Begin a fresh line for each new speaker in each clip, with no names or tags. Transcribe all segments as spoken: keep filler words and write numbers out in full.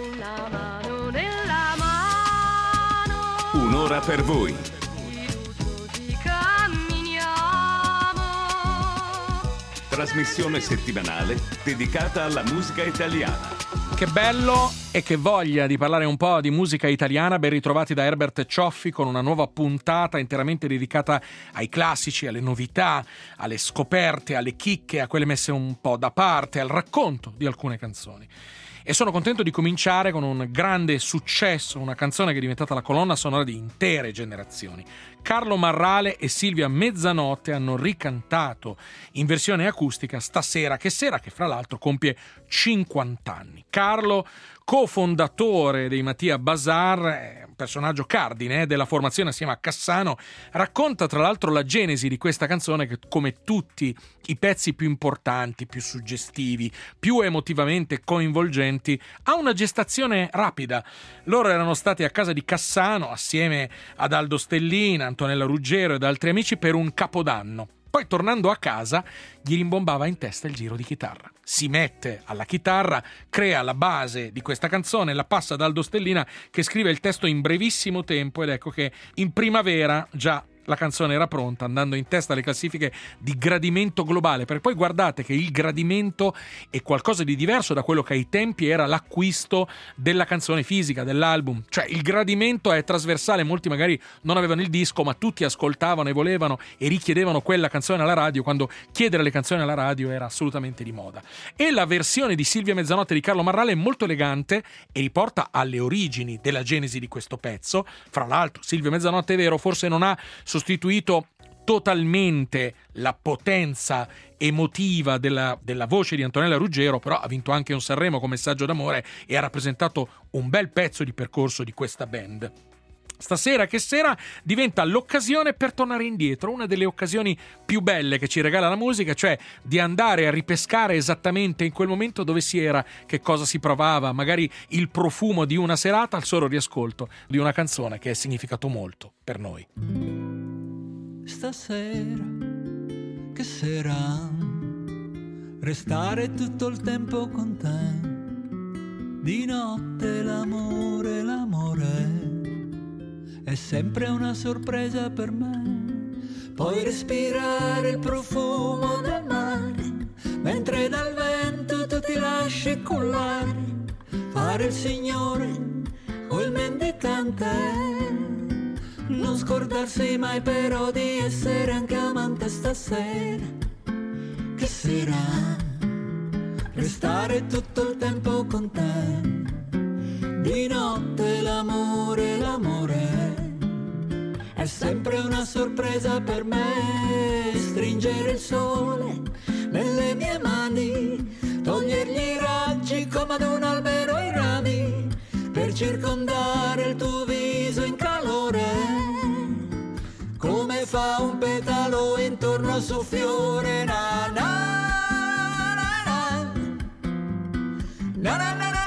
con la mano nella mano.
Un'ora per voi. Trasmissione settimanale dedicata alla musica italiana.
Che bello e che voglia di parlare un po' di musica italiana. Ben ritrovati da Herbert Cioffi con una nuova puntata interamente dedicata ai classici, alle novità, alle scoperte, alle chicche, a quelle messe un po' da parte, al racconto di alcune canzoni. E sono contento di cominciare con un grande successo, una canzone che è diventata la colonna sonora di intere generazioni. Carlo Marrale e Silvia Mezzanotte hanno ricantato in versione acustica Stasera che sera, che fra l'altro compie cinquanta anni. Carlo, cofondatore dei Mattia Bazar, un personaggio cardine della formazione assieme a Cassano, racconta tra l'altro la genesi di questa canzone che, come tutti i pezzi più importanti, più suggestivi, più emotivamente coinvolgenti, ha una gestazione rapida. Loro erano stati a casa di Cassano assieme ad Aldo Stellina, Antonella Ruggero ed altri amici per un capodanno. Poi, tornando a casa, gli rimbombava in testa il giro di chitarra. Si mette alla chitarra, crea la base di questa canzone, la passa ad Aldo Stellina che scrive il testo in brevissimo tempo ed ecco che in primavera già la canzone era pronta, andando in testa alle classifiche di gradimento globale, perché poi guardate che il gradimento è qualcosa di diverso da quello che ai tempi era l'acquisto della canzone fisica, dell'album. Cioè il gradimento è trasversale, molti magari non avevano il disco, ma tutti ascoltavano e volevano e richiedevano quella canzone alla radio, quando chiedere le canzoni alla radio era assolutamente di moda. E la versione di Silvia Mezzanotte di Carlo Marrale è molto elegante e riporta alle origini della genesi di questo pezzo. Fra l'altro Silvia Mezzanotte, è vero, forse non ha sostituito totalmente la potenza emotiva della, della voce di Antonella Ruggero, però ha vinto anche un Sanremo con Messaggio d'amore e ha rappresentato un bel pezzo di percorso di questa band. Stasera che sera diventa l'occasione per tornare indietro, una delle occasioni più belle che ci regala la musica, cioè di andare a ripescare esattamente in quel momento dove si era, che cosa si provava, magari il profumo di una serata al solo riascolto di una canzone che ha significato molto per noi.
Stasera che sera, restare tutto il tempo con te, di notte l'amore, l'amore è sempre una sorpresa per me. Puoi respirare il profumo del mare, mentre dal vento tu ti lasci cullare, fare il signore o il mendicante, non scordarsi mai però di essere anche amante stasera. Che sera, restare tutto il tempo con te, di notte l'amore, l'amore è sempre una sorpresa per me. Stringere il sole nelle mie mani, togliergli i raggi come ad un albero i rami, per circondare il tuo viso in calore, come fa un petalo intorno al suo fiore. Na na na na na na na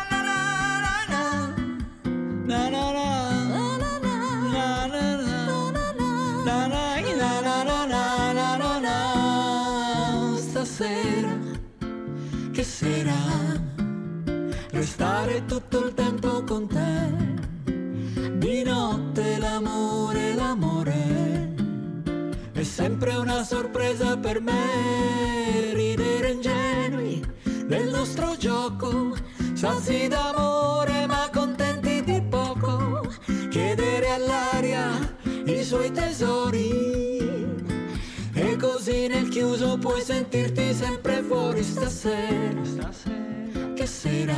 stasera, che sera, restare tutto il tempo con te, di notte l'amore, l'amore è sempre una sorpresa per me. Ridere ingenui del nostro gioco, sazi d'amore ma contenti di poco, chiedere all'aria i suoi tesori, e così nel chiuso puoi sentirti sempre fuori. Stasera, stasera che sera,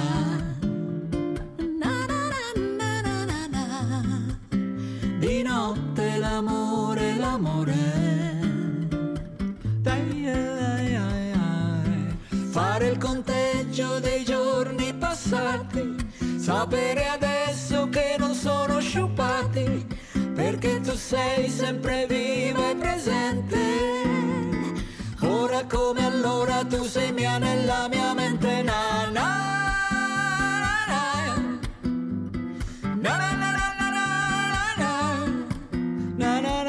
na, na, na, na, na, na. Di notte l'amore, l'amore dai, ai, ai, ai. Fare il conteggio dei giorni passati, sapere adesso che non sono sciupati, perché tu sei sempre vivo e presente. Ora come allora tu sei mia nella mia mente. Na na na na na na na na na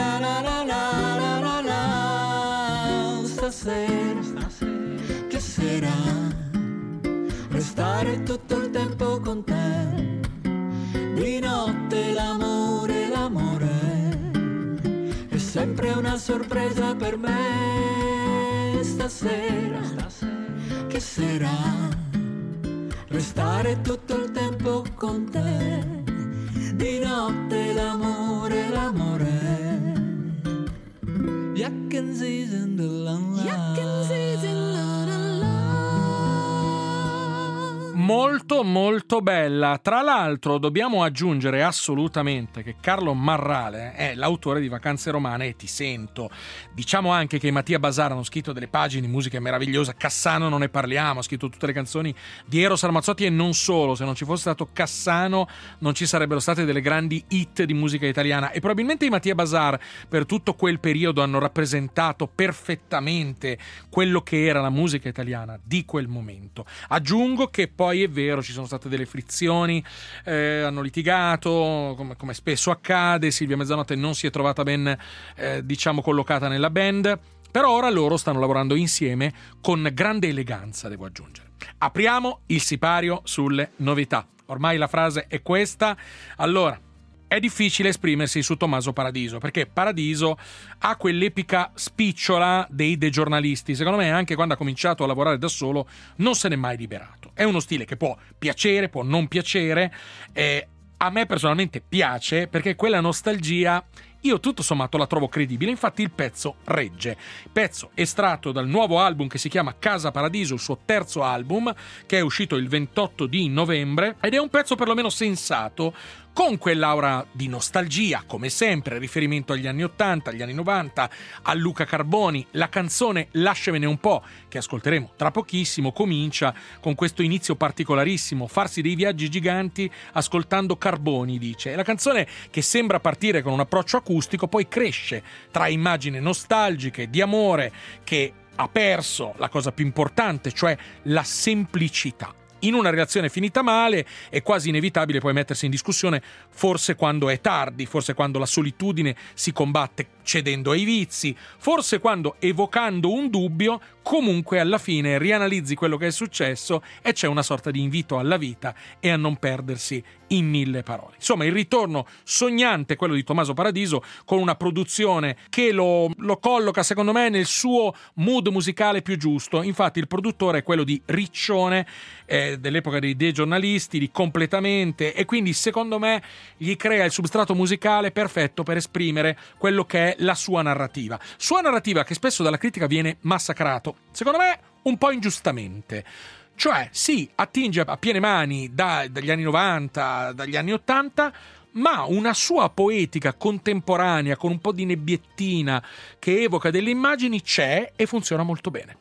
na. Stasera che sei sarà restare tutto il tempo con te. Di notte l'amore, l'amore è sempre una sorpresa per me. Stasera, che sarà restare tutto il tempo con te. Di notte l'amore, l'amore. Yakin season the long Yakin season la la la.
Molto molto bella. Tra l'altro dobbiamo aggiungere assolutamente che Carlo Marrale è l'autore di Vacanze romane e Ti sento. Diciamo anche che Mattia Bazar hanno scritto delle pagine di musica meravigliosa. Cassano non ne parliamo, ha scritto tutte le canzoni di Eros Ramazzotti e non solo. Se non ci fosse stato Cassano non ci sarebbero state delle grandi hit di musica italiana, e probabilmente i Mattia Bazar per tutto quel periodo hanno rappresentato perfettamente quello che era la musica italiana di quel momento. Aggiungo che poi è vero, ci sono state delle frizioni, eh, hanno litigato, come, come spesso accade. Silvia Mezzanotte non si è trovata ben, eh, diciamo, collocata nella band, però ora loro stanno lavorando insieme con grande eleganza, devo aggiungere. Apriamo il sipario sulle novità. Ormai la frase è questa. Allora, è difficile esprimersi su Tommaso Paradiso, perché Paradiso ha quell'epica spicciola dei dei giornalisti. Secondo me, anche quando ha cominciato a lavorare da solo, non se n'è mai liberato. È uno stile che può piacere, può non piacere. Eh, a me personalmente piace, perché quella nostalgia io tutto sommato la trovo credibile. Infatti il pezzo regge. Pezzo estratto dal nuovo album che si chiama Casa Paradiso, il suo terzo album, che è uscito il ventotto di novembre, ed è un pezzo perlomeno sensato, con quell'aura di nostalgia, come sempre, riferimento agli anni ottanta, agli anni novanta, a Luca Carboni. La canzone Lasciamene un po', che ascolteremo tra pochissimo, comincia con questo inizio particolarissimo: farsi dei viaggi giganti ascoltando Carboni, dice. E la canzone, che sembra partire con un approccio acustico, poi cresce tra immagini nostalgiche, di amore, che ha perso la cosa più importante, cioè la semplicità. In una relazione finita male è quasi inevitabile poi mettersi in discussione, forse quando è tardi, forse quando la solitudine si combatte cedendo ai vizi, forse quando, evocando un dubbio, comunque alla fine rianalizzi quello che è successo e c'è una sorta di invito alla vita e a non perdersi in mille parole. Insomma, il ritorno sognante, quello di Tommaso Paradiso, con una produzione che lo, lo colloca, secondo me, nel suo mood musicale più giusto. Infatti il produttore è quello di Riccione, eh, dell'epoca dei dei giornalisti, di Completamente, e quindi secondo me gli crea il substrato musicale perfetto per esprimere quello che è la sua narrativa. Sua narrativa che spesso dalla critica viene massacrato, secondo me un po' ingiustamente. Cioè, sì, attinge a piene mani da, dagli anni novanta, dagli anni ottanta, ma una sua poetica contemporanea con un po' di nebbiettina che evoca delle immagini c'è e funziona molto bene.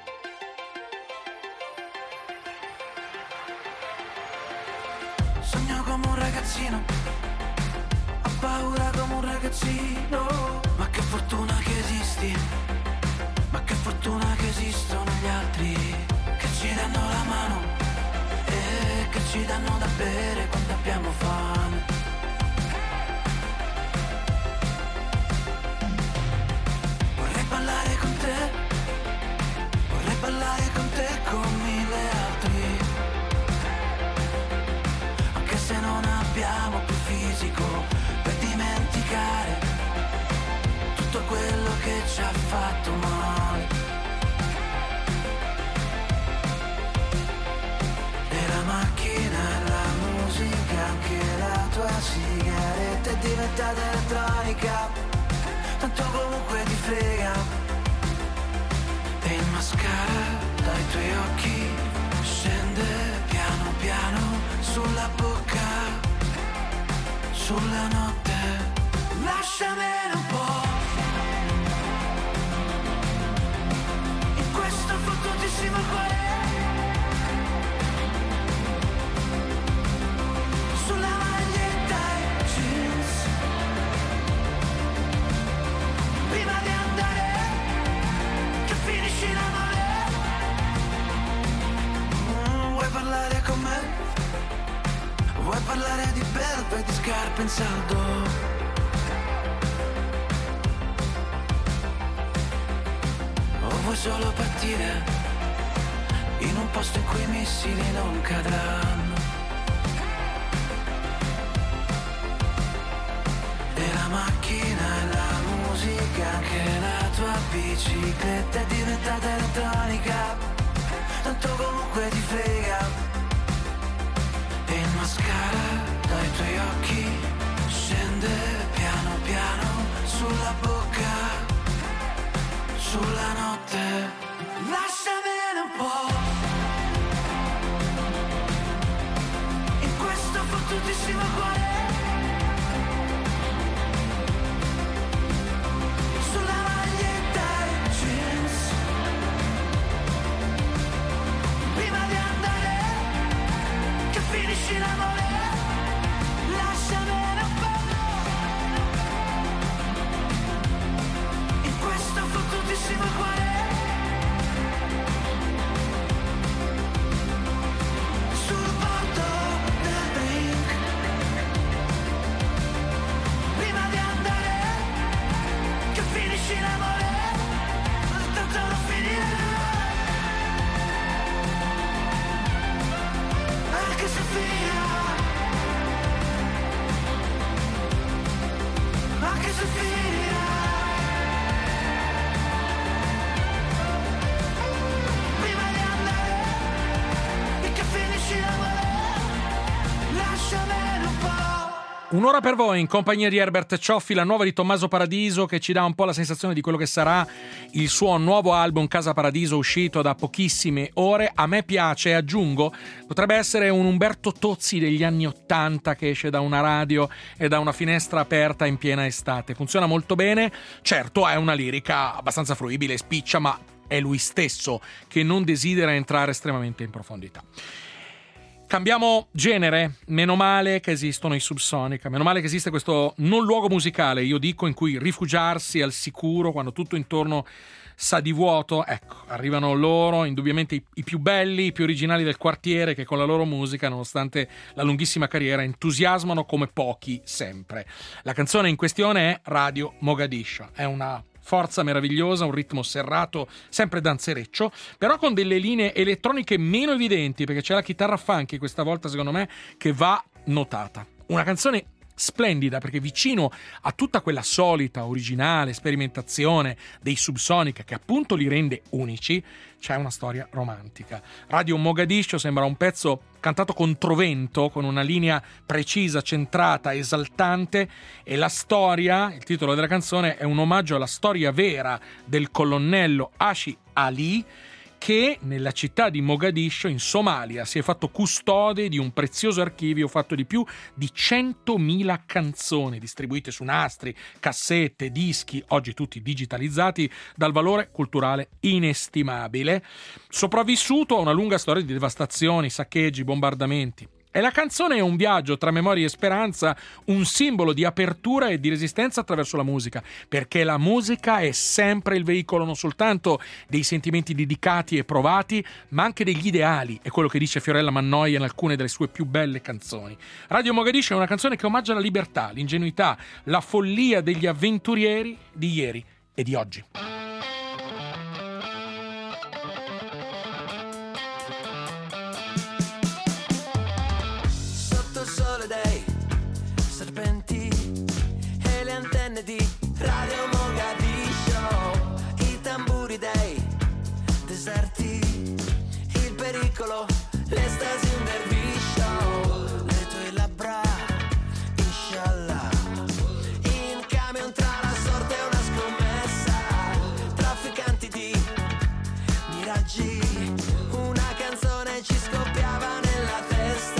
Sogno come un ragazzino, ho paura come un ragazzino, ma che fortuna che esisti, ma che fortuna che esistono gli altri che ci danno la mano e che ci danno da bere quando abbiamo fame. Vorrei ballare con te, vorrei ballare con te con mille altri, anche se non abbiamo più fisico per dimenticare tutto quello che ci ha fatto male. E la macchina, la musica, anche la tua sigaretta è diventata elettronica, tanto comunque ti frega. E il mascara dai tuoi occhi scende piano piano sulla bocca, sulla notte. Lasciamene un po' in questo fottutissimo cuore, sulla maglietta e jeans, prima di andare che finisci l'amore. Mm, vuoi parlare con me? Vuoi parlare di belve e di scarpe in saldo? O vuoi solo partire missili non cadranno. E la macchina e la musica, anche la tua bicicletta è diventata elettronica, tanto comunque ti frega. E il mascara dai tuoi occhi scende piano piano sulla bocca, sulla notte. Lasciamene un po' in questo fottutissimo cuore, sulla maglietta e jeans, prima di andare che finisci l'amore. Lasciamene un po' in questo fottutissimo cuore, sul bordo del drink, prima di andare che finisci l'amore, tanto non finirà, anche se finirà, anche se finirà, prima di andare e che finisci l'amore, lasciamene un po'.
Un'ora per voi in compagnia di Herbert Cioffi, la nuova di Tommaso Paradiso, che ci dà un po' la sensazione di quello che sarà il suo nuovo album Casa Paradiso, uscito da pochissime ore. A me piace, aggiungo, potrebbe essere un Umberto Tozzi degli anni Ottanta che esce da una radio e da una finestra aperta in piena estate. Funziona molto bene, certo è una lirica abbastanza fruibile, spiccia, ma è lui stesso che non desidera entrare estremamente in profondità. Cambiamo genere, meno male che esistono i Subsonica, meno male che esiste questo non luogo musicale, io dico, in cui rifugiarsi al sicuro quando tutto intorno sa di vuoto. Ecco, arrivano loro, indubbiamente i, i più belli, i più originali del quartiere, che con la loro musica, nonostante la lunghissima carriera, entusiasmano come pochi sempre. La canzone in questione è Radio Mogadiscio, è una forza meravigliosa, un ritmo serrato, sempre danzereccio, però con delle linee elettroniche meno evidenti, perché c'è la chitarra funky questa volta, secondo me, che va notata. Una canzone splendida, perché vicino a tutta quella solita, originale sperimentazione dei Subsonica, che appunto li rende unici, c'è una storia romantica. Radio Mogadiscio sembra un pezzo cantato controvento, con una linea precisa, centrata, esaltante, e la storia, il titolo della canzone, è un omaggio alla storia vera del colonnello Ashi Ali, che nella città di Mogadiscio, in Somalia, si è fatto custode di un prezioso archivio fatto di più di centomila canzoni distribuite su nastri, cassette, dischi, oggi tutti digitalizzati, dal valore culturale inestimabile, sopravvissuto a una lunga storia di devastazioni, saccheggi, bombardamenti. E la canzone è un viaggio tra memoria e speranza, un simbolo di apertura e di resistenza attraverso la musica, perché la musica è sempre il veicolo non soltanto dei sentimenti dedicati e provati, ma anche degli ideali, è quello che dice Fiorella Mannoia in alcune delle sue più belle canzoni. Radio Mogadiscio è una canzone che omaggia la libertà, l'ingenuità, la follia degli avventurieri di ieri e di oggi.
Serpenti e le antenne di Radio Mogadiscio, i tamburi dei deserti, il pericolo, l'estasi, un derviscio, le tue labbra, inshallah, in camion tra la sorte e una scommessa, trafficanti di miraggi, una canzone ci scoppiava nella testa.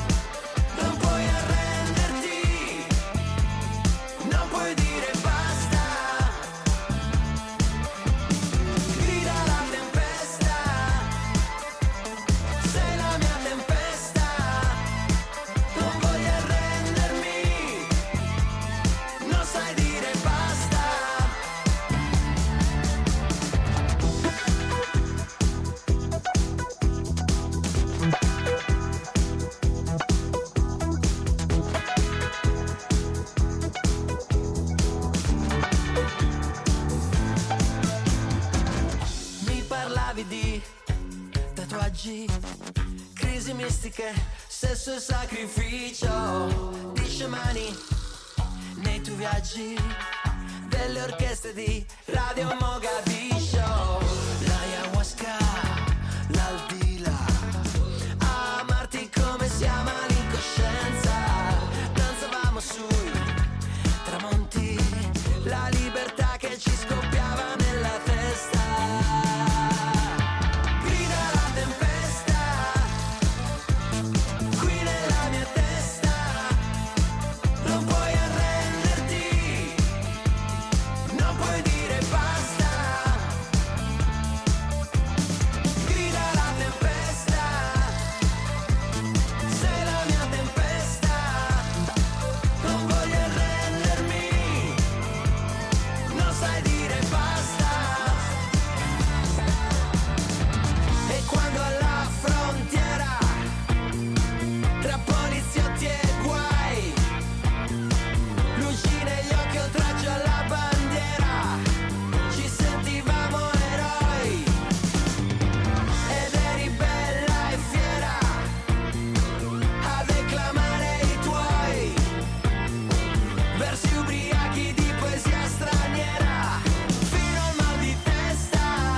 Basta. viaggi, crisi mistiche, sesso e sacrificio di sciamani nei tuoi viaggi, delle orchestre di Radio Mogadiscio, l'ayahuasca, l'aldilà, amarti come si ama l'incoscienza, danzavamo sui tramonti, la libertà che ci scoppiava nella testa. Grida la tempesta, qui nella mia testa, non puoi arrenderti, non puoi dire basta. Grida la tempesta, sei la mia tempesta, non voglio arrendermi, non sai dire basta. E quando alla frontiera, tra poliziotti e guai, luci negli occhi, oltraggio alla bandiera, ci sentivamo eroi. Ed eri bella e fiera a declamare i tuoi versi ubriachi di poesia straniera, fino al mal di testa.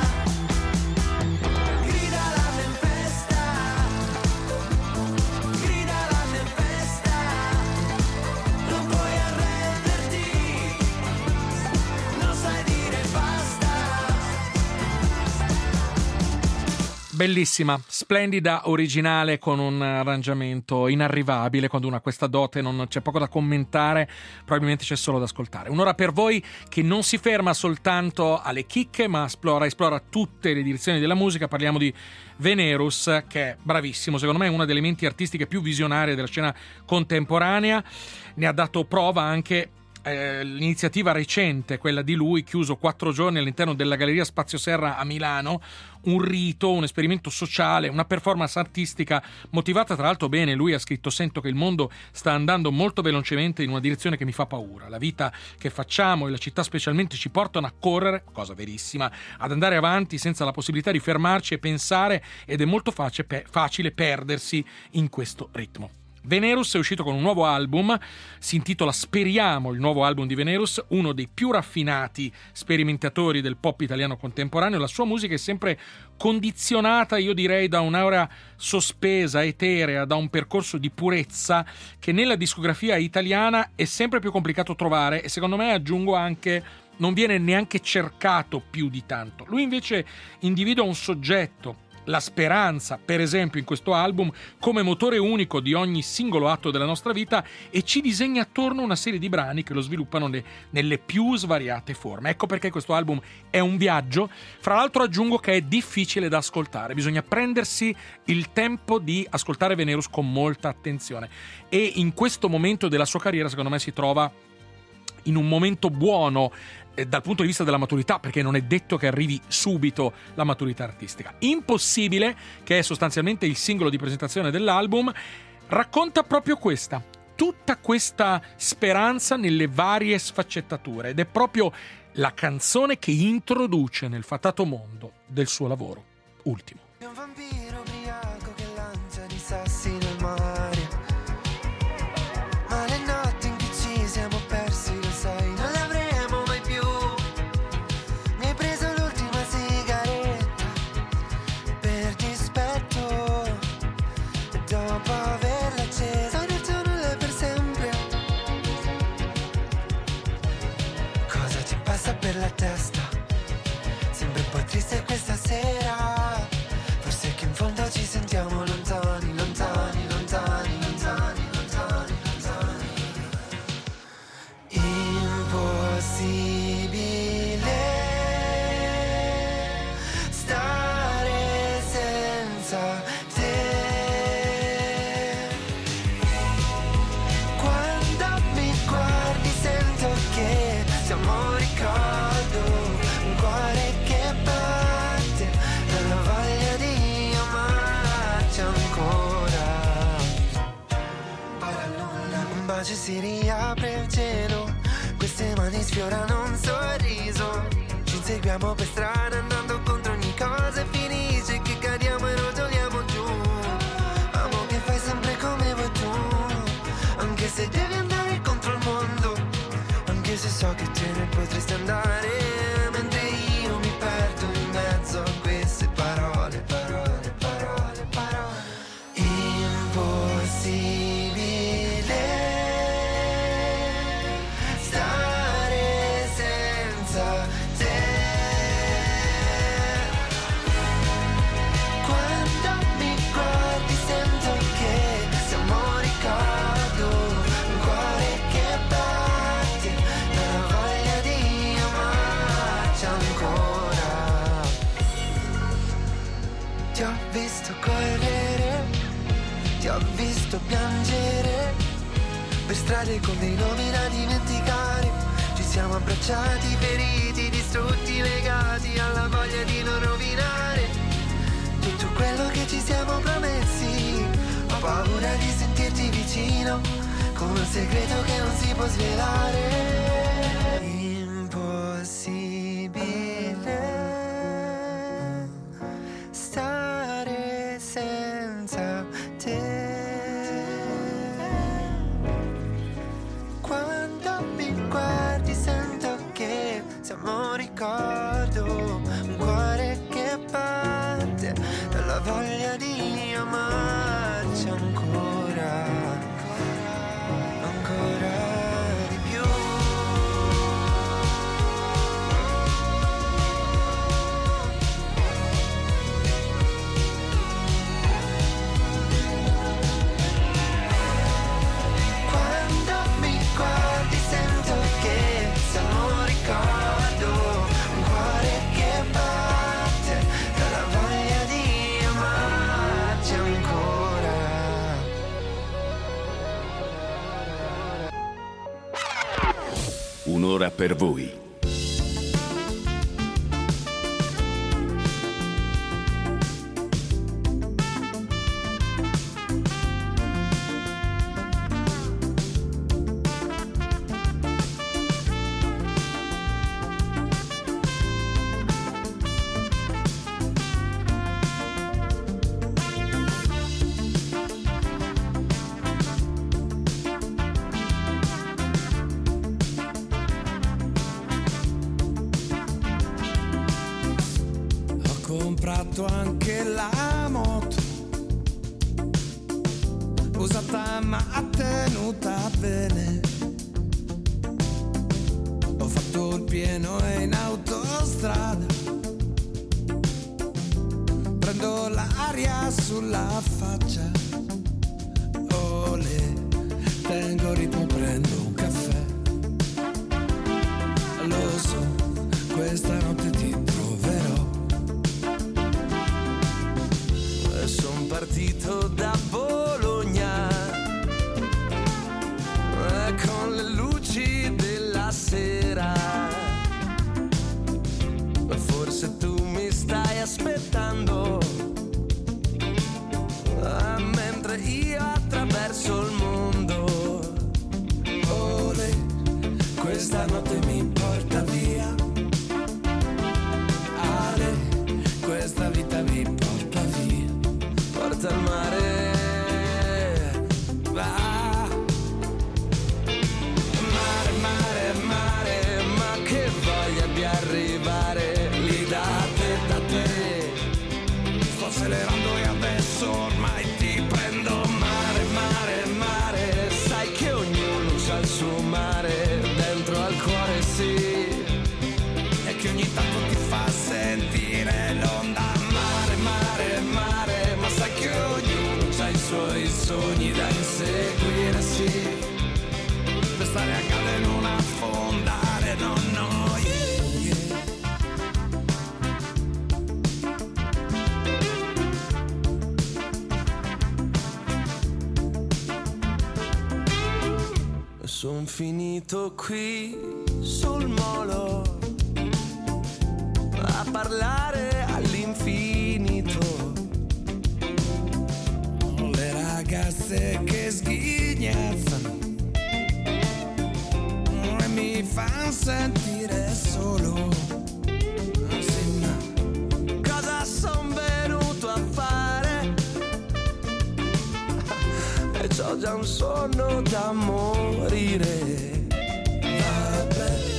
Grida la tempesta, grida la tempesta, non puoi arrenderti, non sai dire basta.
Bellissima, splendida, originale, con un arrangiamento inarrivabile. Quando uno ha questa dote non c'è poco da commentare, probabilmente c'è solo da ascoltare. Un'ora per voi che non si ferma soltanto alle chicche, ma esplora, esplora tutte le direzioni della musica. Parliamo di Venerus, che è bravissimo, secondo me è una delle menti artistiche più visionarie della scena contemporanea. Ne ha dato prova anche eh, l'iniziativa recente, quella di lui, chiuso quattro giorni all'interno della Galleria Spazio Serra a Milano, un rito, un esperimento sociale, una performance artistica motivata tra l'altro bene. Lui ha scritto: sento che il mondo sta andando molto velocemente in una direzione che mi fa paura, la vita che facciamo e la città specialmente ci portano a correre, cosa verissima, ad andare avanti senza la possibilità di fermarci e pensare, ed è molto facile, facile perdersi in questo ritmo. Venerus è uscito con un nuovo album, si intitola Speriamo, il nuovo album di Venerus, uno dei più raffinati sperimentatori del pop italiano contemporaneo. La sua musica è sempre condizionata, io direi, da un'aura sospesa, eterea, da un percorso di purezza che nella discografia italiana è sempre più complicato trovare, e secondo me, aggiungo anche, non viene neanche cercato più di tanto. Lui invece individua un soggetto, la speranza, per esempio, in questo album, come motore unico di ogni singolo atto della nostra vita, e ci disegna attorno una serie di brani che lo sviluppano ne, nelle più svariate forme. Ecco perché questo album è un viaggio. Fra l'altro aggiungo che è difficile da ascoltare, bisogna prendersi il tempo di ascoltare Venerus con molta attenzione, e in questo momento della sua carriera secondo me si trova in un momento buono dal punto di vista della maturità, perché non è detto che arrivi subito la maturità artistica. Impossibile, che è sostanzialmente il singolo di presentazione dell'album, racconta proprio questa, tutta questa speranza nelle varie sfaccettature, ed è proprio la canzone che introduce nel fatato mondo del suo lavoro ultimo.
È un vampiro ubriaco che lancia di sassi nel mare, ma le notti in cui ci siamo persi, lo sai, non le avremo mai più. Mi hai preso l'ultima sigaretta per dispetto, e dopo averla accesa ho detto nulla per sempre. Cosa ti passa per la testa? Sembra un po' triste questa sera, forse che in fondo ci sentiamo lontani, lontani, lontani, lontani, lontani, lontani. Impossibile stare senza te. Quando mi guardi sento che siamo un ricordo, un cuore che batte, dalla voglia di amarci ancora. Poi la luna, un bacio si riapre il cielo, queste mani sfiorano un sorriso, ci inseguiamo per strada andando contro ogni cosa, e finisce che cadiamo e rotoliamo so che te ne potresti andare, mentre io mi perdo in mezzo a queste parole, parole, parole, parole. Impossibile stare senza te. Quando mi guardi sento che siamo un ricordo, un cuore che batte dalla voglia di amarci ancora. Ti ho visto correre, ti ho visto piangere per strade con dei nomi da dimenticare. Ci siamo abbracciati, feriti, distrutti, legati alla voglia di non rovinare tutto quello che ci siamo promessi. Ho paura di sentirti vicino, come un segreto che non si può svelare. Impossibile stare senza te. Quando mi guardi sento che siamo un ricordo, un cuore che batte dalla voglia di amarci ancora, ancora di più. Quando mi guardi sento che siamo un ricordo, un cuore che batte dalla voglia di amarci ancora.
Un'ora per voi.
Ho comprato anche la moto, usata ma tenuta bene. Ho fatto il pieno in autostrada, prendo l'aria sulla faccia. Olè, tengo il ritmo, prendo un caffè. Lo so, questa notte ti troverò. Son partito da Bologna con le luci della sera. Forse tu mi stai aspettando, mentre io attraverso il mondo. Olè, questa notte mi porta via. Ale, questa vita mi porta via. Porta al mare, va. Mare, mare, mare, ma che voglia di arrivare lì da te, da te. Sto accelerando e adesso ormai ti prendo. Mare, mare, mare, sai che ognuno c'ha il suo mare dentro al cuore, sì. E che ogni tanto ti fa sentire l'onda. Mare, mare, mare, ma sai che ognuno c'ha i suoi sogni da inseguire, sì. Per stare a casa e non affondare, no, no, yeah, yeah. Son finito qui sul molo a parlare all'infinito. Le ragazze che sghignazzano e mi fanno sentire solo. Sì, ma cosa son venuto a fare? E c'ho già un sonno da morire. Vabbè,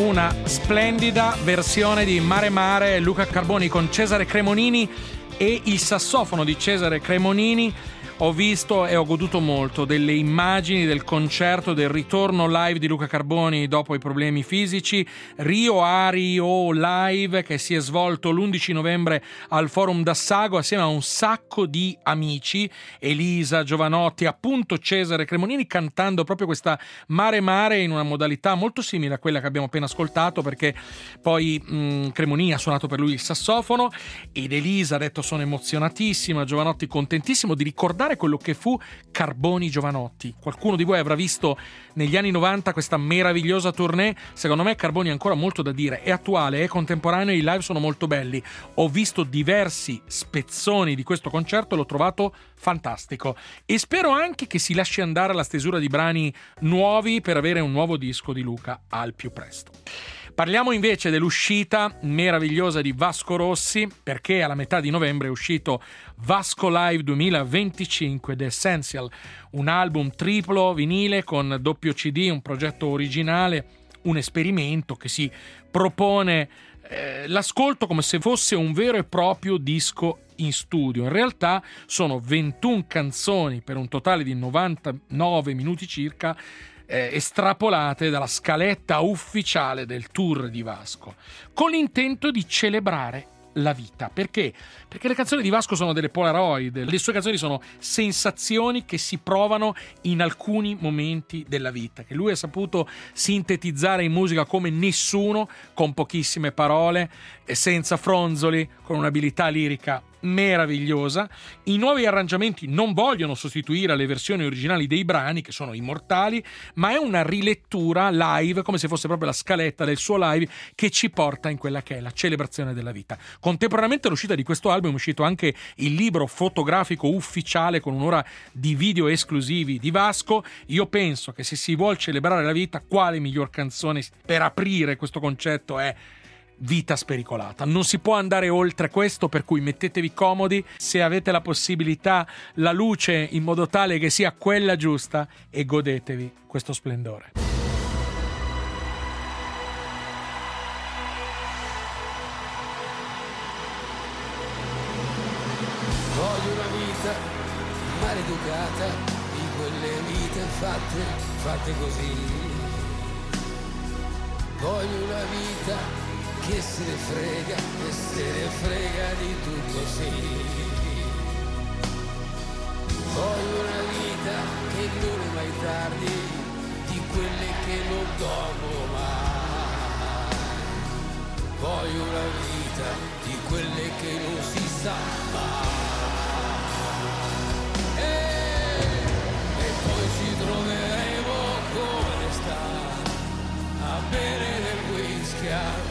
una splendida versione di Mare Mare, Luca Carboni con Cesare Cremonini e il sassofono di Cesare Cremonini. Ho visto e ho goduto molto delle immagini del concerto, del ritorno live di Luca Carboni dopo i problemi fisici, Rio Ario Live, che si è svolto l'undici novembre al Forum d'Assago assieme a un sacco di amici, Elisa Giovanotti, appunto Cesare Cremonini, cantando proprio questa Mare Mare in una modalità molto simile a quella che abbiamo appena ascoltato, perché poi mh, Cremonini ha suonato per lui il sassofono ed Elisa ha detto sono emozionatissima, Giovanotti contentissimo di ricordare quello che fu Carboni Giovanotti. Qualcuno di voi avrà visto negli anni novanta questa meravigliosa tournée. Secondo me Carboni ha ancora molto da dire, è attuale, è contemporaneo, i live sono molto belli. Ho visto diversi spezzoni di questo concerto, l'ho trovato fantastico e spero anche che si lasci andare alla stesura di brani nuovi per avere un nuovo disco di Luca al più presto. Parliamo invece dell'uscita meravigliosa di Vasco Rossi, perché alla metà di novembre è uscito Vasco Live duemilaventicinque The Essential, un album triplo vinile con doppio C D, un progetto originale, un esperimento che si propone eh, l'ascolto come se fosse un vero e proprio disco in studio. In realtà sono ventuno canzoni per un totale di novantanove minuti circa, Eh, estrapolate dalla scaletta ufficiale del tour di Vasco, con l'intento di celebrare la vita. Perché? Perché le canzoni di Vasco sono delle Polaroid, le sue canzoni sono sensazioni che si provano in alcuni momenti della vita, che lui ha saputo sintetizzare in musica come nessuno, con pochissime parole e senza fronzoli, con un'abilità lirica meravigliosa. I nuovi arrangiamenti non vogliono sostituire le versioni originali dei brani, che sono immortali, ma è una rilettura live, come se fosse proprio la scaletta del suo live, che ci porta in quella che è la celebrazione della vita. Contemporaneamente all'uscita di questo album è uscito anche il libro fotografico ufficiale con un'ora di video esclusivi di Vasco. Io penso che se si vuol celebrare la vita, quale miglior canzone per aprire questo concetto è Vita spericolata. Non si può andare oltre questo, per cui mettetevi comodi, se avete la possibilità, la luce in modo tale che sia quella giusta, e godetevi questo splendore.
Voglio una vita maleducata, di quelle vite fatte, fatte così. Voglio una vita che se ne frega, che se ne frega di tutto, sì. Voglio una vita che non è mai tardi, di quelle che non dormo mai. Voglio una vita di quelle che non si sa mai. E, e poi ci troveremo come sta a bere del whisky a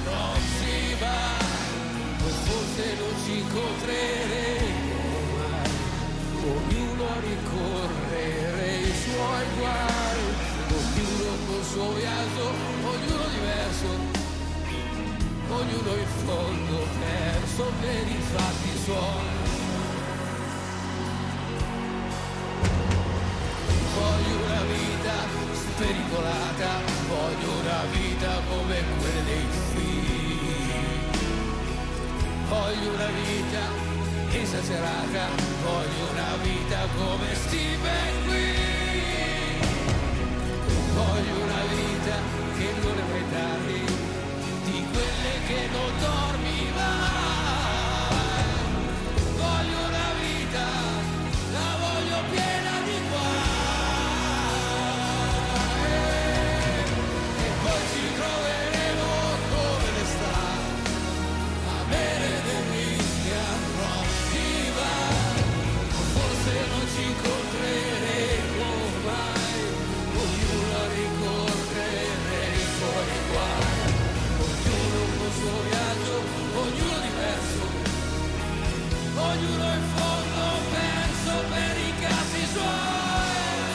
non ci incontreremo mai, ognuno a ricorrere i suoi guai, ognuno col suo viaggio, ognuno diverso, ognuno in fondo perso per i fatti suoi. Voglio una vita spericolata, voglio una vita come quelle dei figli. Voglio una vita esagerata, voglio una vita come Stephen King. Voglio una vita che non è mai tardi, di quelle che non dormi mai. Voglio una vita, la voglio piena di guai. E poi ci troveremo come l'estate a bere del whisky a prossima. Forse non ci incontreremo mai, ognuno a ricorrere i suoi guai, ognuno col suo viaggio, ognuno diverso, ognuno in fondo perso per i casi suoi.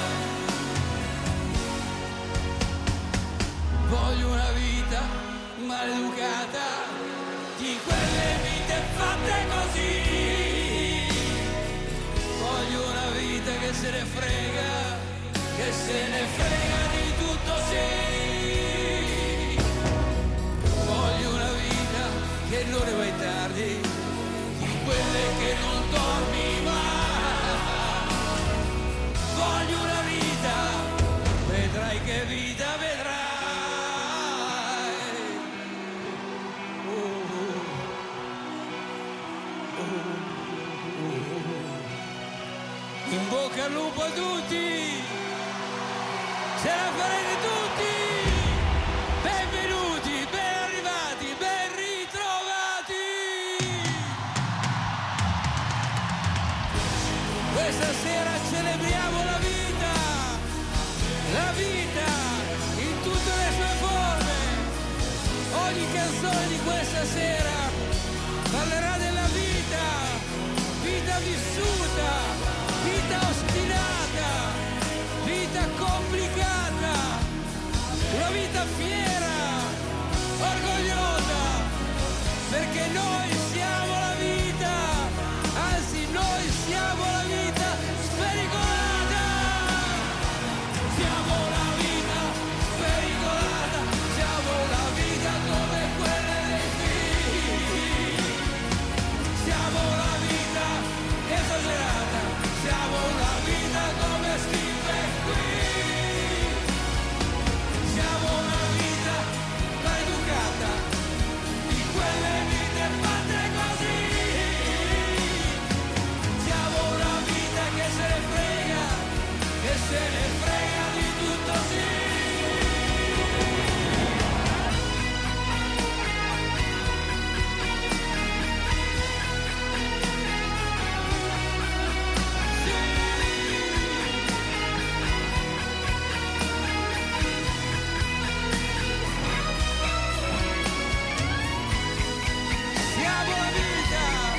Voglio una vita maleducata, di quelle vite fatte così. Voglio una vita che se ne frega, che se ne frega di tutto, sì. bocca al lupo a tutti, ce la farete tutti, benvenuti, ben arrivati, ben ritrovati. Questa sera celebriamo la vita, la vita in tutte le sue forme. Ogni canzone di questa sera parlerà della vita, vita vissuta, vita ostinata, vita complicata, una vita fiera, orgogliosa, perché noi siamo la vita, anzi noi siamo la vita spericolata, siamo la vita spericolata, siamo la vita come quelle dei figli, siamo la vita esagerata, siamo la vita come Stephen Queen, siamo una vita maleducata, di quelle vite fatte così, siamo una vita che se ne frega, che se ne frega di tutto sì. Siamo la vita.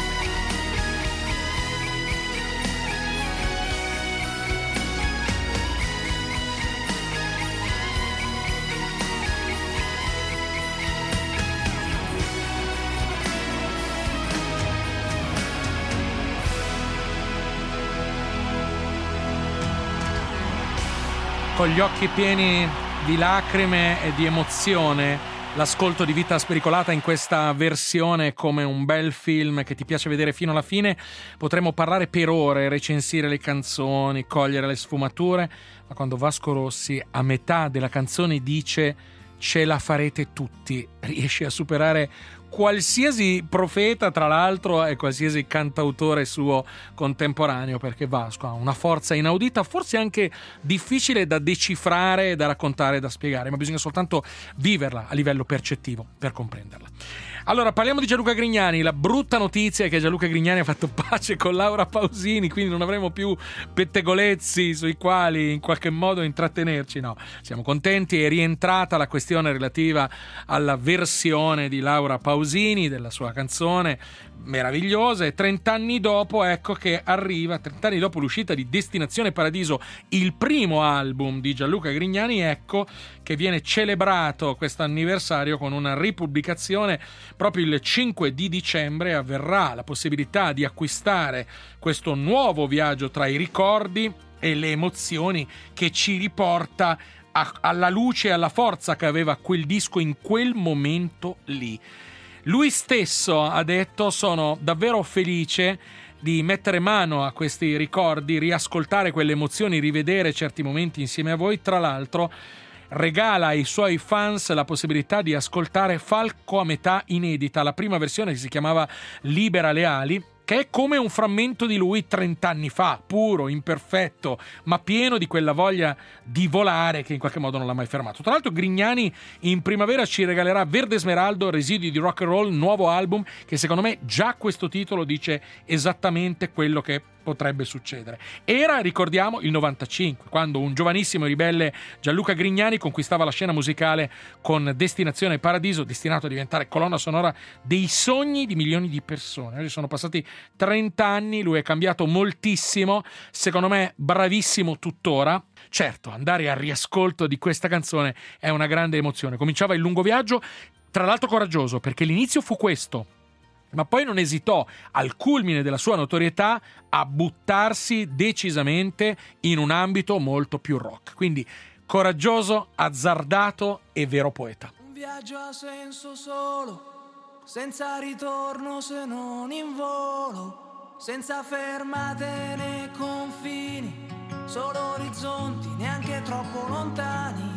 Con gli occhi pieni di lacrime e di emozione, l'ascolto di Vita Spericolata in questa versione è come un bel film che ti piace vedere fino alla fine. Potremmo parlare per ore, recensire le canzoni, cogliere le sfumature, ma quando Vasco Rossi a metà della canzone dice "ce la farete tutti", riesce a superare qualsiasi profeta, tra l'altro, e qualsiasi cantautore suo contemporaneo, perché Vasco ha una forza inaudita, forse anche difficile da decifrare, da raccontare, da spiegare, ma bisogna soltanto viverla a livello percettivo per comprenderla. Allora, parliamo di Gianluca Grignani. La brutta notizia è che Gianluca Grignani ha fatto pace con Laura Pausini, quindi non avremo più pettegolezzi sui quali in qualche modo intrattenerci. No, siamo contenti, è rientrata la questione relativa alla versione di Laura Pausini della sua canzone meravigliosa, e trent'anni dopo ecco che arriva, trent'anni dopo l'uscita di Destinazione Paradiso, il primo album di Gianluca Grignani, ecco che viene celebrato questo anniversario con una ripubblicazione. Proprio il cinque di dicembre avverrà la possibilità di acquistare questo nuovo viaggio tra i ricordi e le emozioni che ci riporta a, alla luce e alla forza che aveva quel disco in quel momento lì. Lui stesso ha detto: sono davvero felice di mettere mano a questi ricordi, riascoltare quelle emozioni, rivedere certi momenti insieme a voi. Tra l'altro regala ai suoi fans la possibilità di ascoltare Falco a metà inedita, la prima versione che si chiamava Libera le ali, che è come un frammento di lui trent'anni fa, puro, imperfetto, ma pieno di quella voglia di volare che in qualche modo non l'ha mai fermato. Tra l'altro Grignani in primavera ci regalerà Verde Smeraldo, Residui di Rock and Roll, nuovo album che secondo me già questo titolo dice esattamente quello che potrebbe succedere. Era, ricordiamo, il novantacinque, quando un giovanissimo e ribelle Gianluca Grignani conquistava la scena musicale con Destinazione Paradiso, destinato a diventare colonna sonora dei sogni di milioni di persone. Oggi sono passati trenta anni, lui è cambiato moltissimo, secondo me bravissimo tuttora. Certo, andare al riascolto di questa canzone è una grande emozione. Cominciava il lungo viaggio, tra l'altro coraggioso, perché l'inizio fu questo, ma poi non esitò, al culmine della sua notorietà, a buttarsi decisamente in un ambito molto più rock. Quindi coraggioso, azzardato e vero poeta.
Un viaggio ha senso solo, senza ritorno se non in volo, senza fermate né confini, solo orizzonti neanche troppo lontani.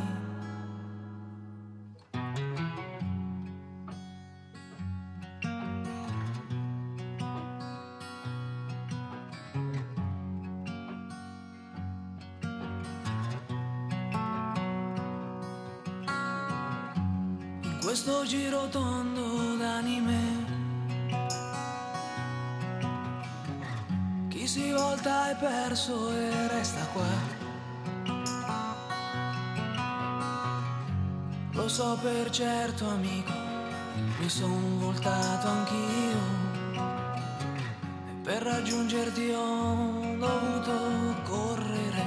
questo giro tondo d'anime. Chi si volta è perso e resta qua. Lo so per certo, amico, mi son voltato anch'io e per raggiungerti ho dovuto correre.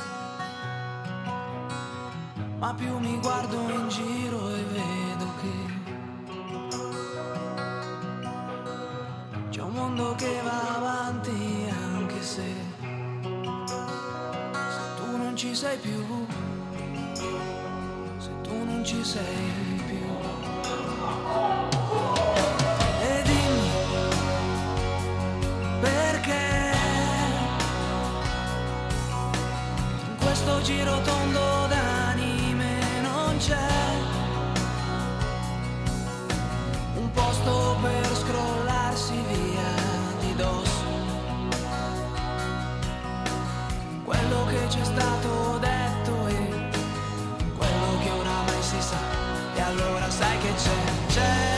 Ma più mi guardo in giro e vedo che c'è un mondo che va avanti, anche se se tu non ci sei più, se tu non ci sei più. E dimmi perché in questo giro tondo d'anime non c'è un posto per scrollarsi via di dosso quello che c'è stato detto e quello che oramai si sa. E allora sai che c'è, c'è,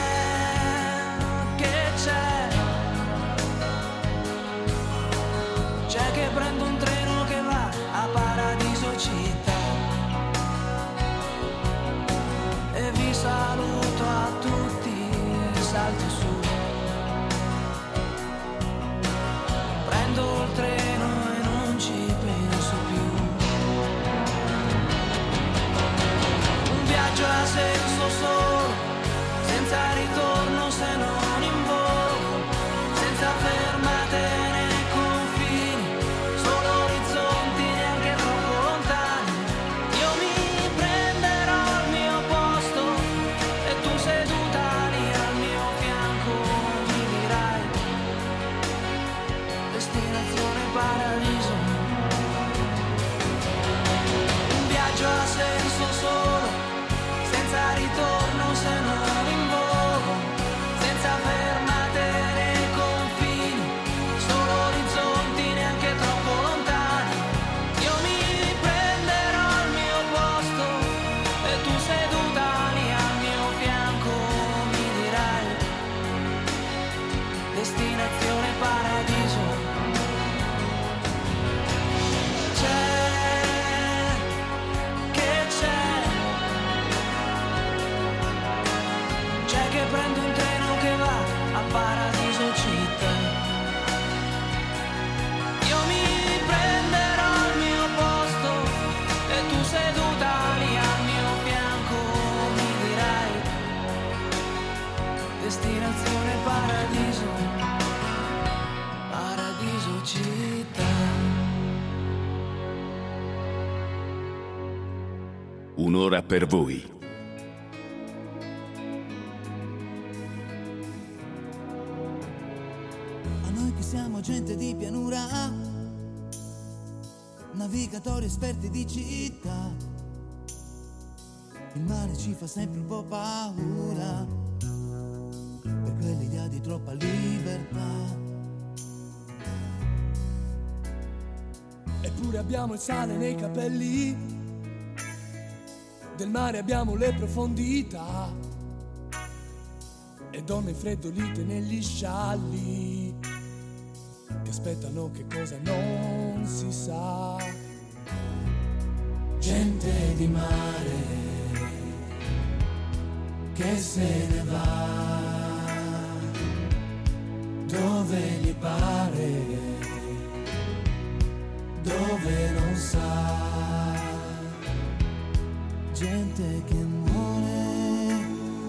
che c'è, c'è che prendo un treno che va a Paradiso città e vi saluto a tutti e salto su, prendo il treno e non ci penso più. Un viaggio a senso solo, senza ritorno se non in volo, senza fermate né confini, solo orizzonti neanche troppo lontani. Io mi prenderò al mio posto e tu seduta lì al mio fianco mi dirai destinazione paradiso. Un viaggio a senso solo, senza ritorno se non in volo, senza fermate né confini, solo orizzonti neanche troppo lontani. Io mi prenderò al mio posto e tu seduta lì al mio fianco mi dirai destinazione paradiso. C'è, che c'è, c'è che prendo un treno che va a Paradiso città. Io mi prenderò al mio posto e tu seduta lì al mio fianco mi dirai destinazione paradiso, Paradiso città.
Un'ora per voi.
A noi che siamo gente di pianura, navigatori esperti di città, il mare ci fa sempre un po' paura per quell'idea di troppa libertà.
Eppure abbiamo il sale nei capelli, del mare abbiamo le profondità e donne freddolite negli scialli che aspettano che cosa non si sa.
Gente di mare che se ne va dove gli pare, dove non sa. Gente che muore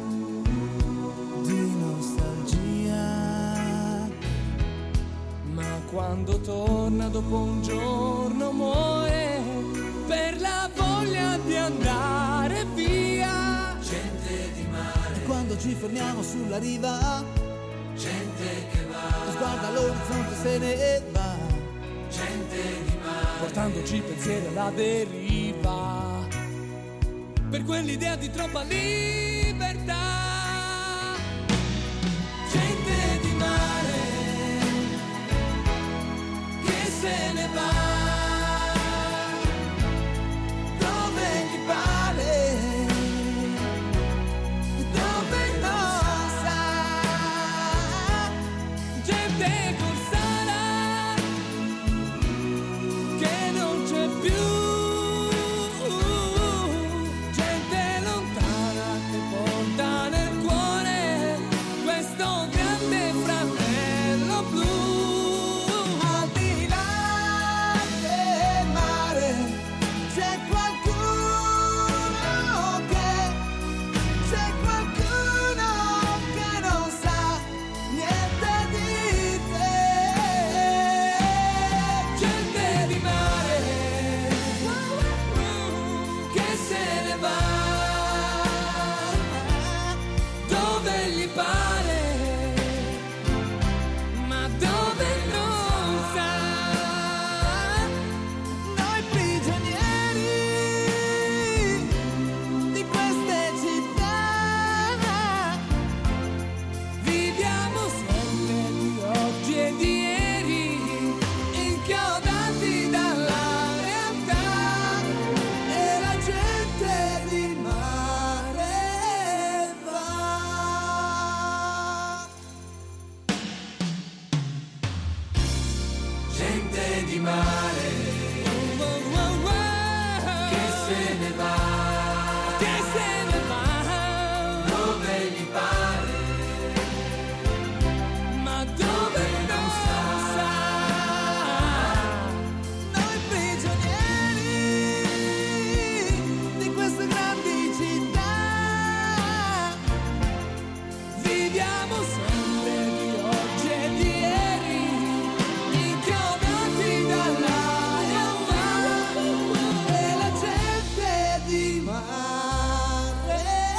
di nostalgia,
Ma quando torna dopo un giorno muore per la voglia di andare via.
gente di mare. E quando ci fermiamo sulla riva, gente che va, che guarda l'orizzonte se ne va. Gente di mare,
Portandoci pensieri alla deriva per quell'idea di troppa libertà.
gente di mare che se ne va dove gli pare,
di mare che se ne va, che se ne va dove gli pare, ma dove non sa.
Noi prigionieri di queste grandi città viviamo sempre di oggi e di ieri, inchiodati dall'aria e la gente di mare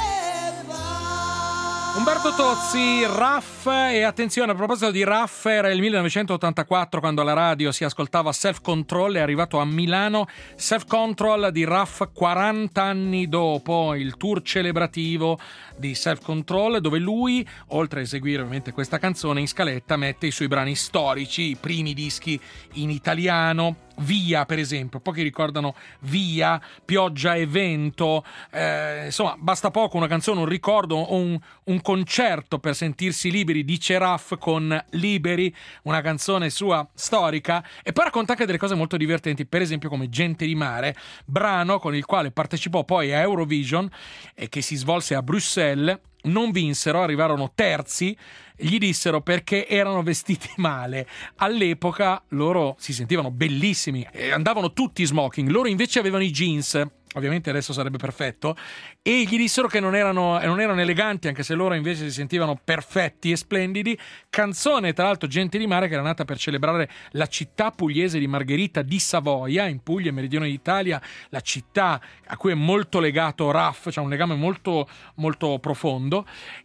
va.
Umberto Tozzi, Raff. E attenzione, a proposito di Raff, era il millenovecentottantaquattro quando alla radio si ascoltava Self Control, è arrivato a Milano Self Control di Raff quaranta anni dopo, il tour celebrativo di Self Control, dove lui, oltre a eseguire ovviamente questa canzone in scaletta, mette i suoi brani storici, i primi dischi in italiano. Via, per esempio, pochi ricordano Via, Pioggia e Vento, eh, insomma basta poco, una canzone, un ricordo o un, un concerto per sentirsi liberi, dice Raff con Liberi, una canzone sua storica. E poi racconta anche delle cose molto divertenti, per esempio come Gente di Mare, brano con il quale partecipò poi a Eurovision e che si svolse a Bruxelles. Non vinsero, arrivarono terzi. Gli dissero perché erano vestiti male. All'epoca loro si sentivano bellissimi e andavano tutti smoking, loro invece avevano i jeans. Ovviamente adesso sarebbe perfetto, e gli dissero che non erano, non erano eleganti, anche se loro invece si sentivano perfetti e splendidi. Canzone, tra l'altro, Gente di Mare, che era nata per celebrare la città pugliese di Margherita di Savoia, in Puglia, meridione d'Italia, la città a cui è molto legato Raff, c'è cioè un legame molto, molto profondo,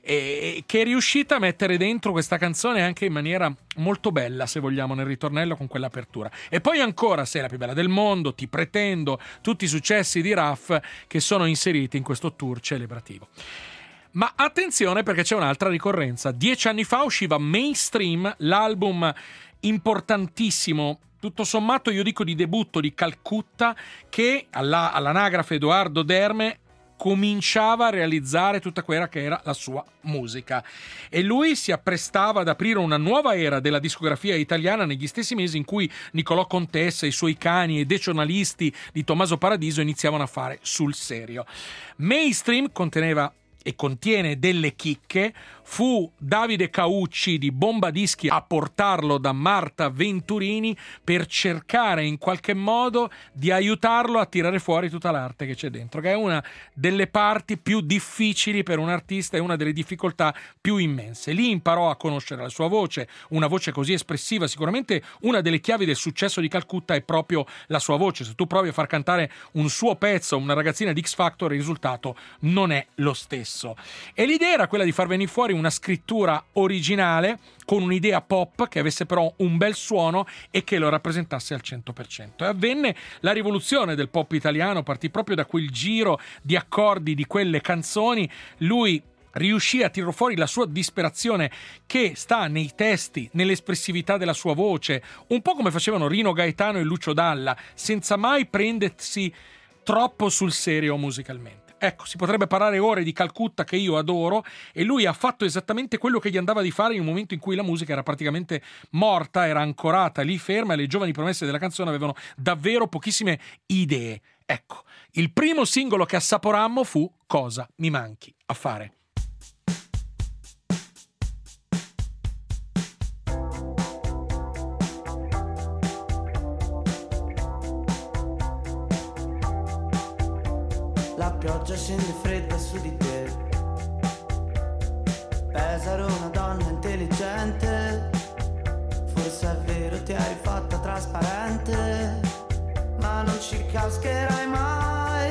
e che è riuscita a mettere dentro questa canzone anche in maniera molto bella, se vogliamo, nel ritornello, con quell'apertura. E poi ancora Sei la più bella del mondo, Ti pretendo, tutti i successi di Raff che sono inseriti in questo tour celebrativo. Ma attenzione, perché c'è un'altra ricorrenza. Dieci anni fa usciva Mainstream, l'album importantissimo, tutto sommato io dico di debutto, di Calcutta, che alla, all'anagrafe Edoardo Derme cominciava a realizzare tutta quella che era la sua musica, e lui si apprestava ad aprire una nuova era della discografia italiana negli stessi mesi in cui Nicolò Contessa, i suoi cani e dei giornalisti di Tommaso Paradiso iniziavano a fare sul serio. Mainstream conteneva e contiene delle chicche. Fu Davide Caucci di Bomba Dischi a portarlo da Marta Venturini per cercare in qualche modo di aiutarlo a tirare fuori tutta l'arte che c'è dentro, che è una delle parti più difficili per un artista e una delle difficoltà più immense. Lì imparò a conoscere la sua voce, una voce così espressiva. Sicuramente una delle chiavi del successo di Calcutta è proprio la sua voce. Se tu provi a far cantare un suo pezzo, una ragazzina di X Factor, il risultato non è lo stesso. E l'idea era quella di far venire fuori una scrittura originale con un'idea pop che avesse però un bel suono e che lo rappresentasse al cento per cento. E avvenne la rivoluzione del pop italiano, partì proprio da quel giro di accordi di quelle canzoni. Lui riuscì a tirare fuori la sua disperazione, che sta nei testi, nell'espressività della sua voce, un po' come facevano Rino Gaetano e Lucio Dalla, senza mai prendersi troppo sul serio musicalmente. Ecco, si potrebbe parlare ore di Calcutta, che io adoro, e lui ha fatto esattamente quello che gli andava di fare in un momento in cui la musica era praticamente morta, era ancorata lì ferma, e le giovani promesse della canzone avevano davvero pochissime idee. Ecco, il primo singolo che assaporammo fu Cosa mi manchi a fare.
La pioggia scende fredda su di te. Pesaro, una donna intelligente. Forse è vero, ti hai rifatta trasparente, ma non ci cascherai mai.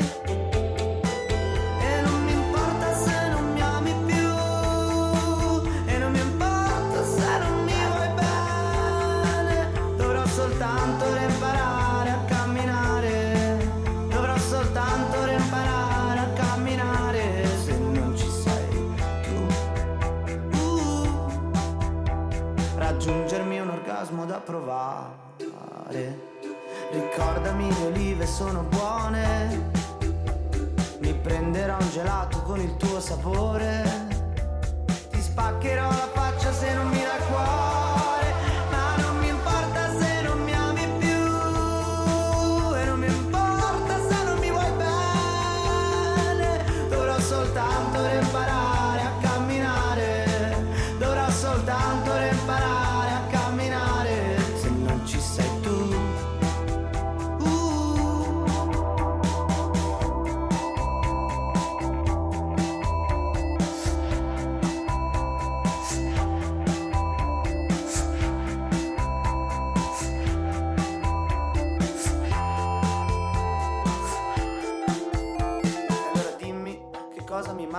E non mi importa se non mi ami più, e non mi importa se non mi vuoi bene. Dovrò soltanto imparare a camminare. Dovrò soltanto imparare a camminare. Se non ci sei tu, uh, raggiungermi un orgasmo da provare. Ricordami, le olive sono buone. Mi prenderò un gelato con il tuo sapore. Ti spaccherò la faccia se non mi dai cuore. Ma non mi importa se non mi ami più,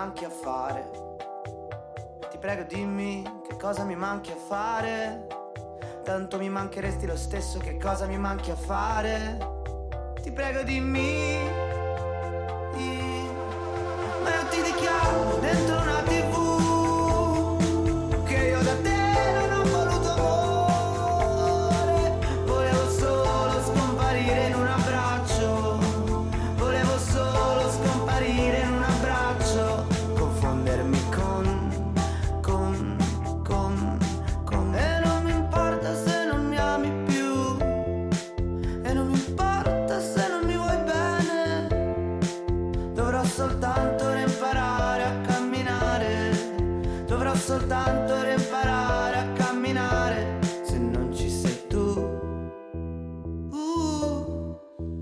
manchi a fare. Ti prego dimmi che cosa mi manchi a fare. Tanto mi mancheresti lo stesso, che cosa mi manchi a fare. Ti prego dimmi. Ma io ti dichiaro dentro una tivù che io da te non ho voluto amore. Volevo solo scomparire in un abbraccio. Volevo solo scomparire in un abbraccio. Confondermi con, con, con, con. E non mi importa se non mi ami più. E non mi importa se non mi vuoi bene. Dovrò soltanto imparare a camminare. Dovrò soltanto imparare a camminare. Se non ci sei tu. uh.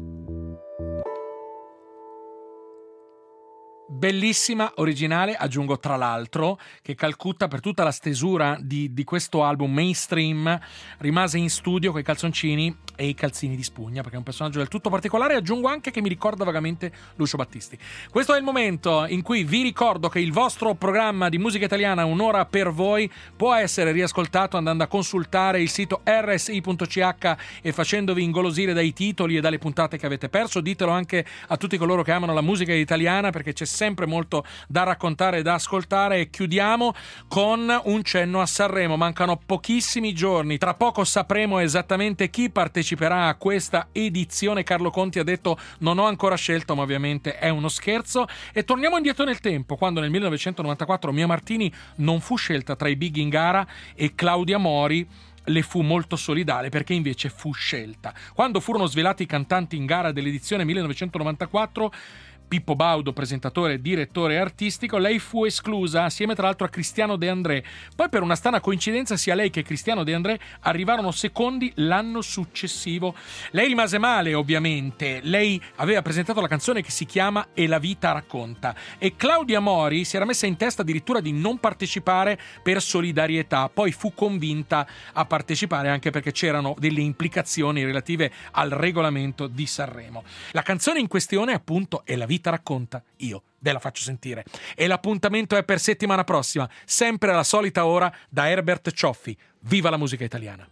Bellissima, originale, aggiungo tra l'altro che Calcutta per tutta la stesura di, di questo album mainstream rimase in studio con i calzoncini e i calzini di spugna, perché è un personaggio del tutto particolare. Aggiungo anche che mi ricorda vagamente Lucio Battisti. Questo è il momento in cui vi ricordo che il vostro programma di musica italiana Un'ora per voi può essere riascoltato andando a consultare il sito erre esse i punto ci acca e facendovi ingolosire dai titoli e dalle puntate che avete perso. Ditelo anche a tutti coloro che amano la musica italiana, perché c'è sempre molto da raccontare e da ascoltare. E chiudiamo con un cenno a Sanremo. Mancano pochissimi giorni, tra poco sapremo esattamente chi parteciperà a questa edizione. Carlo Conti ha detto non ho ancora scelto, ma ovviamente è uno scherzo. E torniamo indietro nel tempo, quando nel millenovecentonovantaquattro Mia Martini non fu scelta tra i big in gara e Claudia Mori le fu molto solidale, perché invece fu scelta. Quando furono svelati i cantanti in gara dell'edizione millenovecentonovantaquattro, Pippo Baudo, presentatore, direttore artistico, lei fu esclusa assieme tra l'altro a Cristiano De André. Poi per una strana coincidenza sia lei che Cristiano De André arrivarono secondi l'anno successivo. Lei rimase male, ovviamente. Lei aveva presentato la canzone che si chiama E la vita racconta, e Claudia Mori si era messa in testa addirittura di non partecipare per solidarietà. Poi fu convinta a partecipare anche perché c'erano delle implicazioni relative al regolamento di Sanremo. La canzone in questione appunto è La vita racconta. Io ve la faccio sentire e l'appuntamento è per settimana prossima, sempre alla solita ora, da Herbert Cioffi. Viva la musica italiana!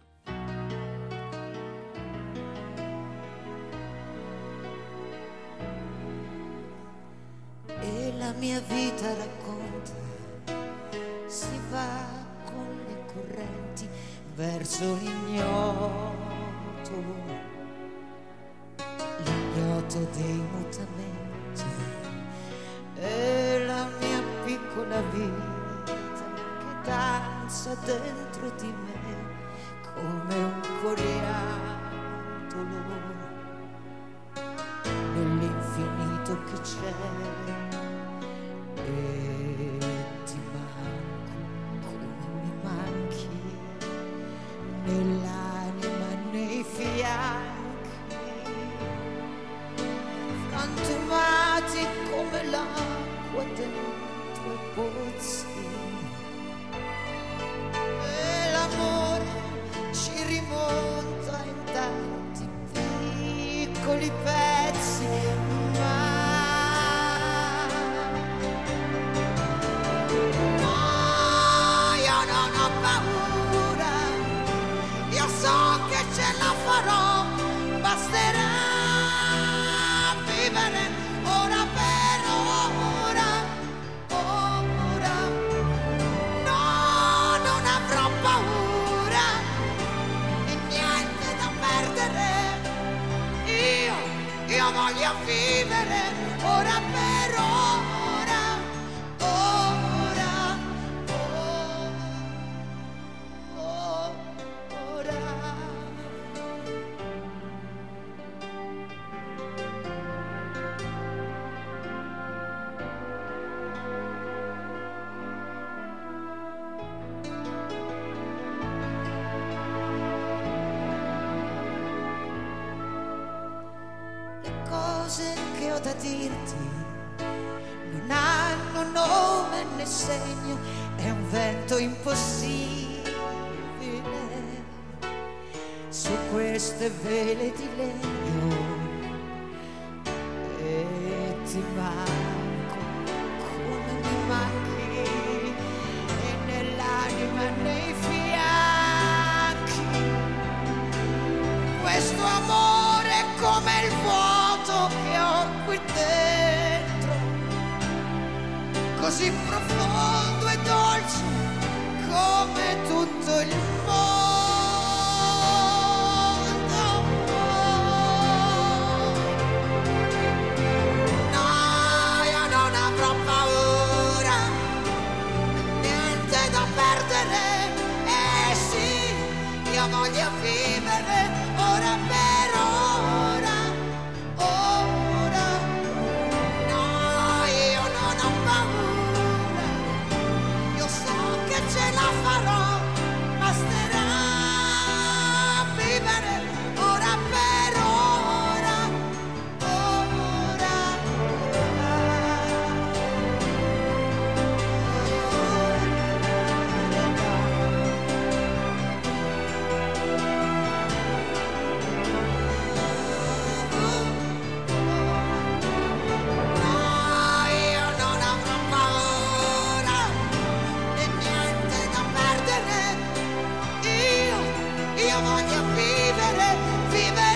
E la mia vita racconta, si va con le correnti verso l'ignoto, l'ignoto dei mutamenti. E la mia piccola vita che danza dentro di me come un coriandolo nell'infinito che c'è. E ti manco come mi manchi, nell'anima, nei fianchi, frantumati come l'acqua dentro i pozzi. E l'amore ci rimonta in tanti piccoli pezzi, ma no, io non ho paura, io so che ce la farò, basterà vivere ora per ora, ora. No, non avrò paura e niente da perdere. Io, io voglio vivere ora per ora, ora, ora, ora. Le cose che ho da dirti non hanno nome né segno, è un vento impossibile su queste vele di legno. E ti manco come mi così profondo e dolce come tutto il mondo. No, io non avrò paura, niente da perdere, eh sì, io voglio vivere ora per ora, ora. No, io non ho paura, io so che ce la farò, basterà vivere ora per ora, ora. No, io non avrò paura e niente da perdere. Io, io voglio vivere, vivere